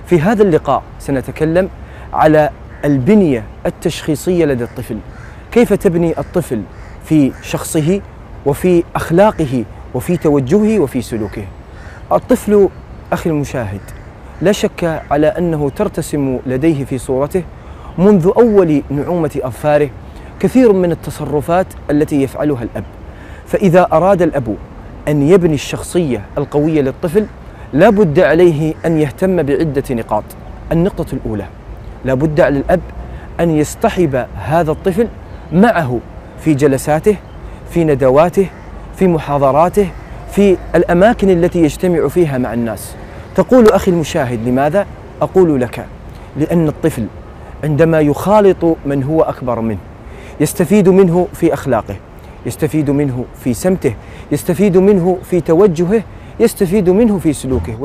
في هذا اللقاء سنتكلم على البنية التشخيصية لدى الطفل، كيف تبني الطفل في شخصه وفي أخلاقه وفي توجهه وفي سلوكه. الطفل أخي المشاهد لا شك على أنه ترتسم لديه في صورته منذ أول نعومة أظفاره كثير من التصرفات التي يفعلها الأب، فإذا أراد الأب أن يبني الشخصية القوية للطفل لا بد عليه أن يهتم بعدة نقاط. النقطة الأولى، لا بد على الأب أن يصطحب هذا الطفل معه في جلساته، في ندواته، في محاضراته، في الأماكن التي يجتمع فيها مع الناس. تقول أخي المشاهد لماذا؟ أقول لك لأن الطفل عندما يخالط من هو أكبر منه يستفيد منه في أخلاقه، يستفيد منه في سمته، يستفيد منه في توجهه، يستفيد منه في سلوكه.